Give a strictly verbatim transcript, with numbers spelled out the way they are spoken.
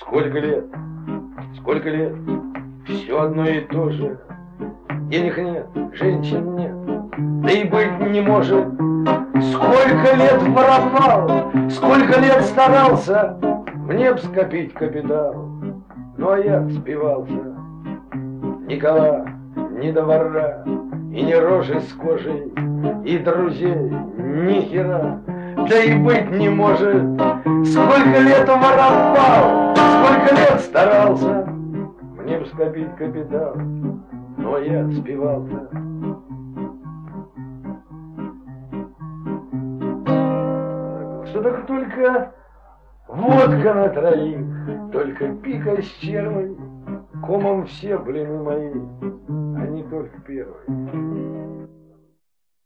Сколько лет, сколько лет, все одно и то же. Денег нет, женщин нет, да и быть не может. Сколько лет воровал, сколько лет старался, мне б скопить капитал, ну а я спивался. Никола, ни двора, и ни рожи с кожей, и друзей ни хера, да и быть не может. Сколько лет воровал, сколько лет старался, мне б скопить капитал, но я спивался. Что так только водка на троих, только пика с червой, комом все блины мои, а не только первый.